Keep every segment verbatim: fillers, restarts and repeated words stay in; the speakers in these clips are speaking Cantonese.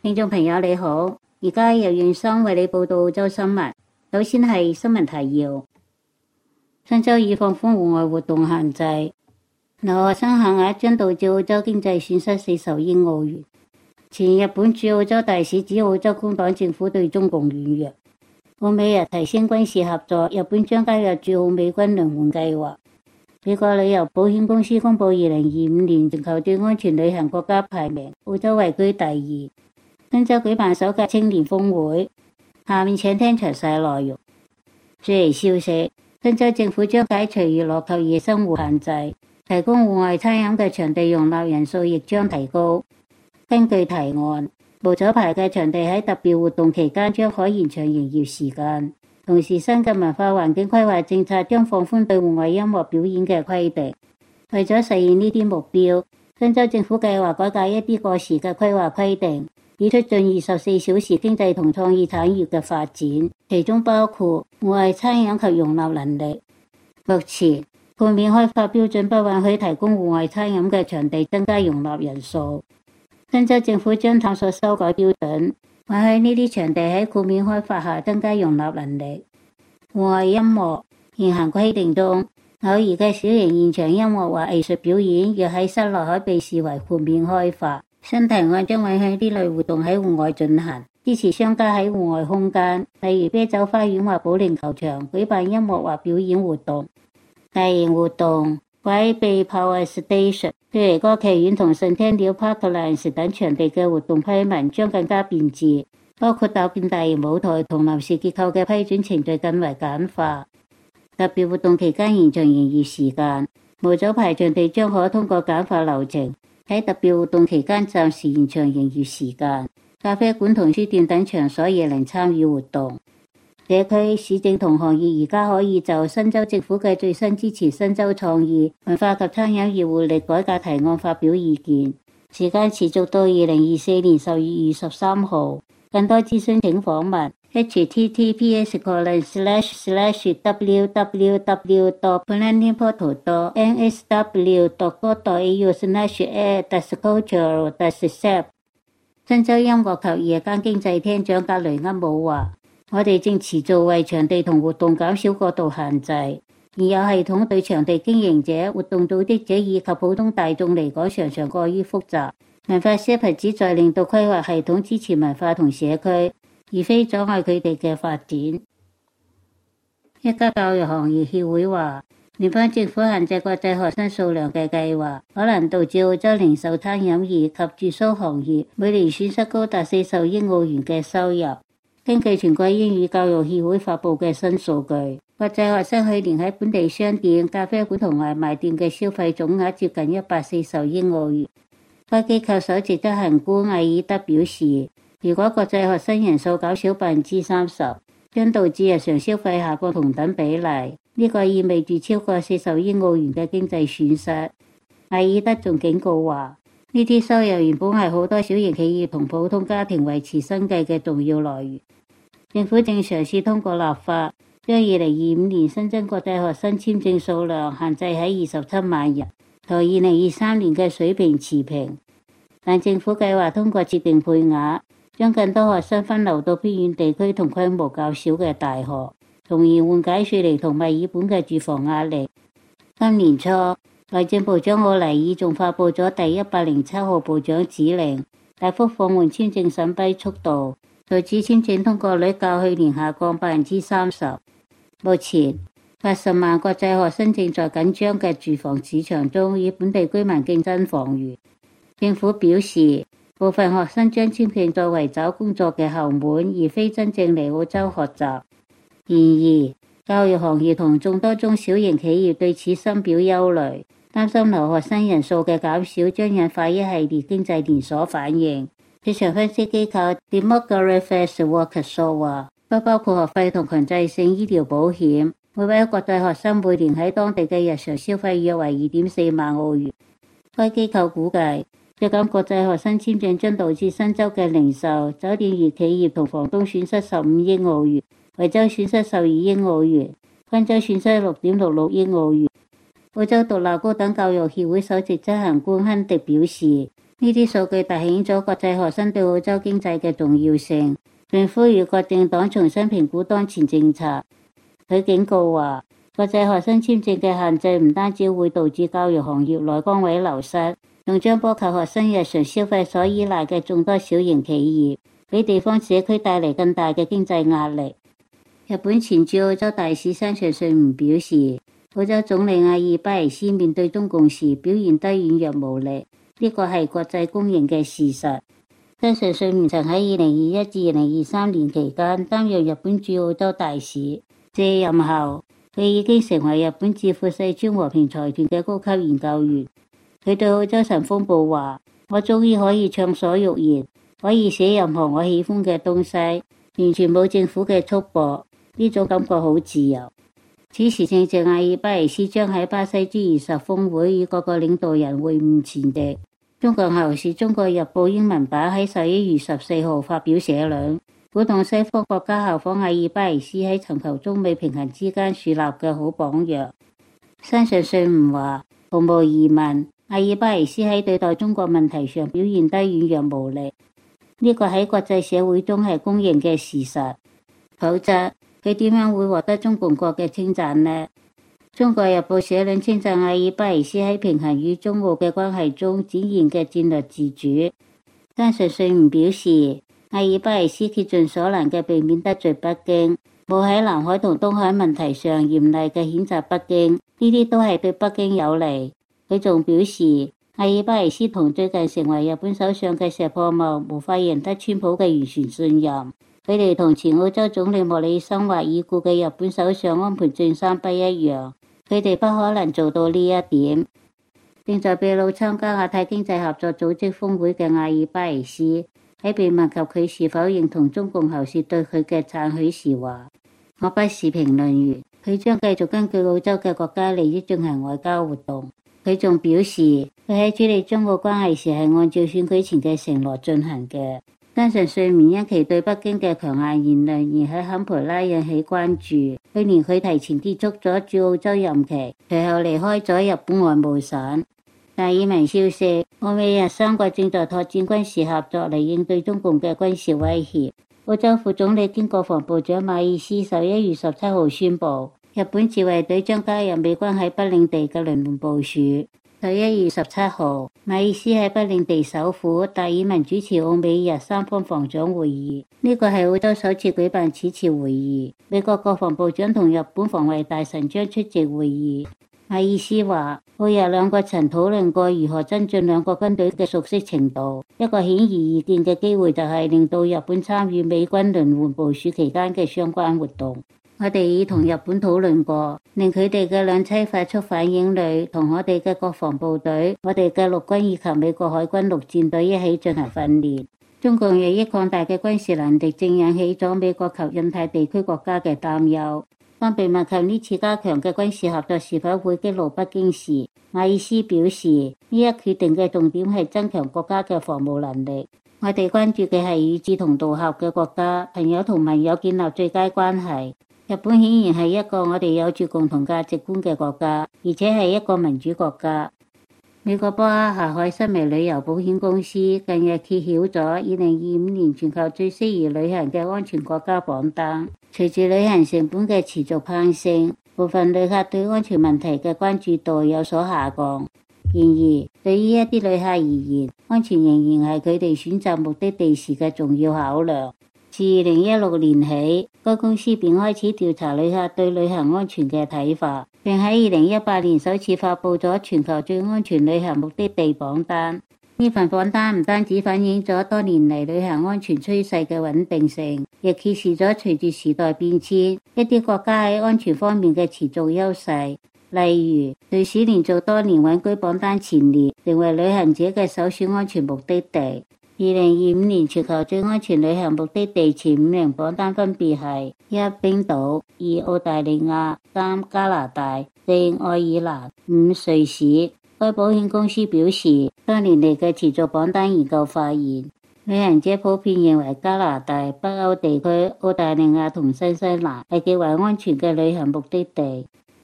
聽眾朋友你好，而家由袁生為你報道澳洲新聞。首先係新聞提要：新州已放寬戶外活動限制，留學生限額將導致澳洲經濟損失四十億澳元。前日本駐澳洲大使指澳洲工黨政府對中共軟弱。澳美日提升軍事合作，日本將加入駐澳美軍輪換計劃。美國旅遊保險公司公布二零二五年全球最安全旅行國家排名，澳洲位居第二。新州舉辦首屆青年峰會，下面請聽詳細內容。最嚟消息，新州政府將解除娛樂及夜生活限制，提供戶外餐飲嘅場地容納人數亦將提高。根據提案，無酒牌嘅場地喺特別活動期間將可延長營業時間，同時新嘅文化環境規劃政策將放寬對戶外音樂表演嘅規定。為咗實現呢啲目標，新州政府計劃改革一啲過時嘅規劃規定，以促進二十四小時經濟同創意產業嘅發展，其中包括戶外餐飲及容納能力。目前豁免開發標準不允許提供戶外餐飲嘅場地增加容納人數。新州政府將探索修改標準，允許呢啲場地喺豁免開發下增加容納能力。戶外音樂現行規定中，偶爾嘅小型現場音樂或藝術表演若喺室內可被視為豁免開發。新提案將允許呢類活動喺戶外進行，支持商家喺戶外空間，例如啤酒花園或保齡球場舉辦音樂或表演活動。大型活動，White Bay Power Station、雪梨歌劇院同聖聽鳥 Parklands 等場地嘅活動批文將更加便捷，包括搭建大型舞台同臨時結構嘅批准程序更為簡化。特別活動期間延長營業時間，無酒牌場地將可通過簡化流程，喺特別活動期間暫時延長營業時間。咖啡館同書店等場所亦能參與活動。社區、市政同行業而家可以就新州政府嘅最新支持新州創意、文化及餐飲業活力改革提案發表意見，時間持續到二零二四年十月二十三號。更多資訊請訪問 h t t p s colon slash slash w w w dot planning portal dot n s w dot gov dot a u slash air dash culture dash sep。 新州音樂及夜間經濟廳長格雷厄姆話：我哋正持續為場地同活動減少過度限制，而有系統對場地經營者、活動組織者以及普通大眾嚟講常常過於複雜。文化 Shepherd 旨在令到規劃系統支持文化同社區，而非阻礙佢哋嘅發展。一家教育行業協會話，聯邦政府限制國際學生數量嘅計劃，可能導致澳洲零售餐飲業及住宿行業每年損失高達四十億澳元嘅收入。根據全國英語教育協會發布嘅新數據，國際學生去年喺本地商店、咖啡館同外賣店嘅消費總額接近一百四十億澳元。該機構首席執行官艾爾德表示，如果國際學生人數減少百分之三十，將導致日常消費下降同等比例，呢、這個意味住超過四十億澳元嘅經濟損失。艾爾德仲警告話，呢啲收入原本係好多小型企業同普通家庭維持生計嘅重要來源。政府正嘗試通過立法，將二零二五年新增國際學生簽證數量限制喺二十七萬人，同二零二三年嘅水平持平。但政府計劃通過設定配額，將更多學生分流到偏遠地區同規模較小嘅大學，從而緩解雪梨同墨爾本嘅住房壓力。今年初，內政部長奧尼爾仲發布咗第一百零七號部長指令，大幅放緩簽證審批速度，導致簽證通過率較去年下降百分之三十。目前，八十萬國際學生正在緊張嘅住房市場中與本地居民競爭房源。政府表示，部分學生將簽證作為找工作嘅後門，而非真正嚟澳洲學習。然而，教育行業同眾多中小型企業對此深表憂慮，擔心留學生人數嘅減少將引發一系列經濟連鎖反應。市場分析機構 Demographics Workshop 話，不包括學費同強制性醫療保險，每位國際學生每年喺當地嘅日常消費約為二點四萬澳元。該機構估計，削減國際學生簽證將導致新州嘅零售、酒店業企業同房東損失十五億澳元，維州損失十二億澳元，昆州損失六點六六億澳元。澳洲獨立高等教育協會首席執行官亨迪表示， 呢啲數據凸顯咗國際學生對澳洲經濟嘅重要性，並呼籲各政黨重新評估當前政策。佢警告話，國際學生簽證嘅限制唔單止會導致教育行業內崗位流失，仲將波及學生日常消費所依賴嘅眾多小型企業，俾地方社區帶嚟更大嘅經濟壓力。日本前駐澳洲大使山上信吾表示，澳洲總理阿爾巴尼斯面對中共時表現得軟弱無力，呢個係國際公認嘅事實。山上信吾曾喺二零二一至二零二三年期間擔任日本駐澳洲大使，卸任後佢已經成為日本智庫世川和平財團嘅高級研究員。佢對澳洲晨鋒報話，我終於可以暢所欲言，可以寫任何我喜歡嘅東西，完全冇政府嘅束縛，呢種感覺好自由。此時正值阿爾巴尼斯將喺巴西 G 二十峰會與各個領導人會晤前夕。中國後是中國日報英文版喺十一月十四號發表社論，鼓動西方國家效仿阿爾巴尼斯喺尋求中美平衡之間樹立嘅好榜樣。山上信吾話，毫無疑問，阿爾巴尼斯喺對待中國問題上表現得軟弱無力，呢個喺國際社會中係公認嘅事實，否則佢點樣會獲得中共國嘅稱讚呢？中國日報社論稱讚阿爾巴尼斯喺平衡與中澳嘅關係中展現嘅戰略自主。山上信吾表示，阿爾巴尼斯竭盡所能嘅避免得罪北京，冇喺南海同東海問題上嚴厲嘅譴責北京，呢啲都係對北京有利。佢仲表示，阿爾巴尼斯同最近成為日本首相嘅石破茂無法贏得川普嘅完全信任。佢哋同前澳洲總理莫里森或已故嘅日本首相安倍晉三不一樣，佢哋不可能做到呢一點。正在秘魯參加亞太經濟合作組織峰會嘅阿爾巴尼斯喺被問及佢是否認同中共喉舌對佢嘅讚許時話，我不是評論員，佢將繼續根據澳洲嘅國家利益進行外交活動。佢仲表示，佢喺處理中澳關係時係按照選舉前嘅承諾進行嘅。山上信吾因其對北京嘅強硬言論而喺坎培拉引起關注。去年佢提前結束咗駐澳洲任期，隨後離開咗日本外務省。但以聞消息，澳美日三國正在拓展軍事合作嚟應對中共嘅軍事威脅。澳洲副總理兼國防部長馬爾斯十一月十七號宣布，日本自衛隊將加入美軍喺北領地嘅輪換部署。十一月十七號，馬爾斯喺北領地首府達爾文主持澳美日三方防長會議，呢個係澳洲首次舉辦此次會議。美國國防部長同日本防衛大臣將出席會議。馬爾斯話，澳日兩國曾討論過如何增進兩國軍隊嘅熟悉程度，一個顯而易見嘅機會就係令到日本參與美軍輪換部署期間嘅相關活動。我哋已同日本討論過，令佢哋嘅兩棲快速反應旅同我哋嘅國防部隊、我哋嘅陸軍以及美國海軍陸戰隊一起進行訓練。中共日益擴大嘅軍事能力正引起咗美國及印太地區國家嘅擔憂。當被問及呢次加強嘅軍事合作是否會激怒北京時，馬爾斯表示，呢一決定嘅重點係增強國家嘅防務能力。我哋關注嘅係與志同道合嘅國家，朋友同盟友建立最佳關係。日本顯然係一個我哋有住共同價值觀嘅國家，而且係一個民主國家。美國波克夏海瑟薇旅遊保險公司近日揭曉咗二零二五年全球最適宜旅行嘅安全國家榜單。隨住旅行成本嘅持續攀升，部分旅客對安全問題嘅關注度有所下降。然而，對於一啲旅客而言，安全仍然係佢哋選擇目的地時嘅重要考量。自二零一六年起，該公司便開始調查旅客對旅行安全嘅睇法，並喺二零一八年首次發布咗全球最安全旅行目的地榜單。呢份榜單唔單止反映咗多年嚟旅行安全趨勢嘅穩定性，亦揭示咗隨住時代變遷，一啲國家喺安全方面嘅持續優勢。例如，瑞士連續多年穩居榜單前列，成為旅行者嘅首選安全目的地。二零二五年全球最安全旅行目的地前五名榜單分別係：一、冰島；二、澳大利亞；三、加拿大；四、愛爾蘭；五、瑞士。該保險公司表示，多年嚟嘅持續榜單研究發現，旅行者普遍認為加拿大、北歐地區、澳大利亞同新西蘭係極為安全嘅旅行目的地。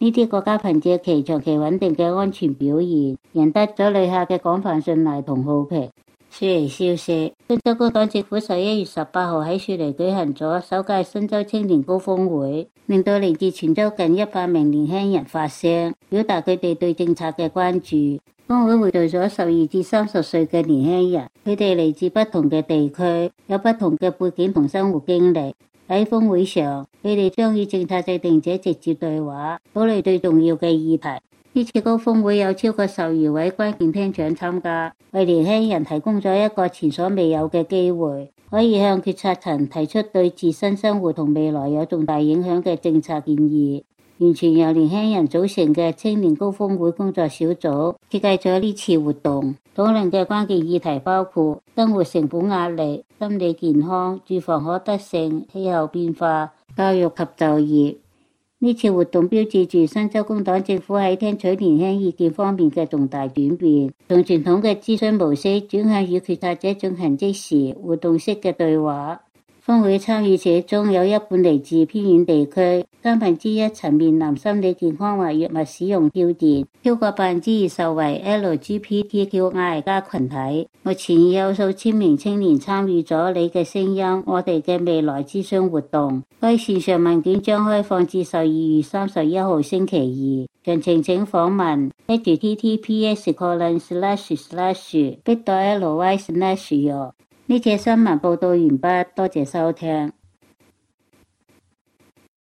呢啲國家憑借其長期穩定嘅安全表現，贏得咗旅客嘅廣泛信賴同好評。雪梨消息，新州工黨政府十一月十八號喺雪梨舉行咗首屆新州青年高峰會，令到嚟自全州近一百名年輕人發聲，表達佢哋對政策嘅關注。峰會匯聚咗十二至三十歲嘅年輕人，佢哋嚟自不同嘅地區，有不同嘅背景同生活經歷。喺峰會上，佢哋將與政策制定者直接對話，討論最重要嘅議題。呢次高峰會有超過十二位關鍵廳長參加，為年輕人提供咗一個前所未有嘅機會，可以向決策層提出對自身生活同未來有重大影響嘅政策建議。完全由年輕人組成嘅青年高峰會工作小組設計咗呢次活動，討論嘅關鍵議題包括生活成本壓力、心理健康、住房可得性、氣候變化、教育及就業。呢次活動標誌住新州工黨政府喺聽取年輕意見方面嘅重大轉變，從傳統嘅諮詢模式轉向與決策者進行即時互動式嘅對話。峰會參與者中有一半嚟自偏遠地區，三分之一曾面臨心理健康或藥物使用挑戰，超過百分之二十為 L G B T Q I 加群體。目前已有數千名青年參與咗你嘅聲音，我哋嘅未來諮詢活動。該線上問卷將開放至十二月三十一號星期二，詳情請訪問 h t t p s colon slash slash bit dot l y slash 呢節新聞報道完畢，多謝收聽。